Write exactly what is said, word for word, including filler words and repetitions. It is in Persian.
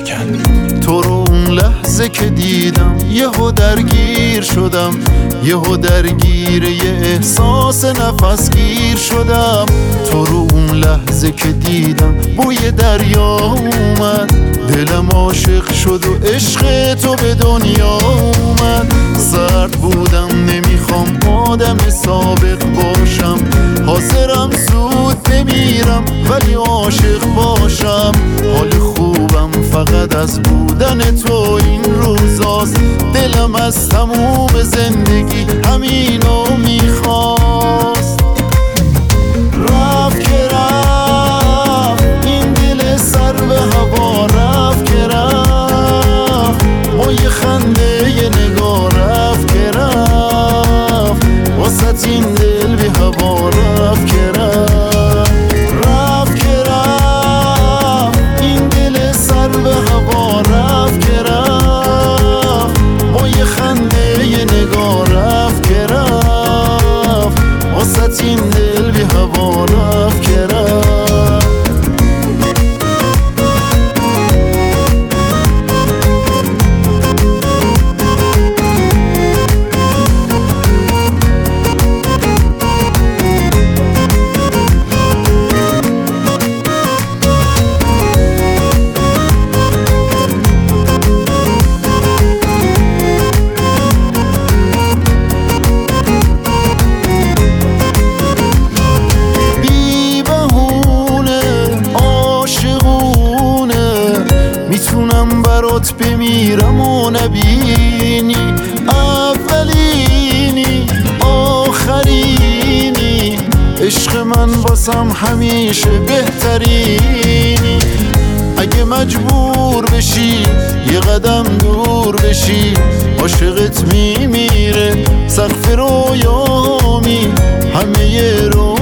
افکن. تو رو اون لحظه که دیدم یهو درگیر شدم، یهو درگیر یه احساس نفسگیر شدم. تو رو اون لحظه که دیدم بوی دریا اومد، دلم عاشق شد و عشق تو به دنیا اومد. سرد بودم نمیخوام آدم سابق باشم، حاضرم زود بمیرم ولی عاشق باشم. حال خوبم فقط از بودن تو این روزاست، دلم از تموم زندگی همینو میخواست. رفت که رفت این دل سر به هوا، رفت که رفت با یه خنده یه نگاه، رفت که رفت واسه این دل بی هوا، رفت که رفت. رفت که رفت این دل سر به هوا، رفت که رفت با یه خنده یه نگاه، رفت که رفت واسه این دل بی هوا، رفت که رفت. میتونم برات بمیرم و نبینی، اولینی آخرینی، عشق من واسم همیشه بهترینی. اگه مجبور بشی یه قدم دور بشی، عاشقت میمیره سقف رویامی همه رو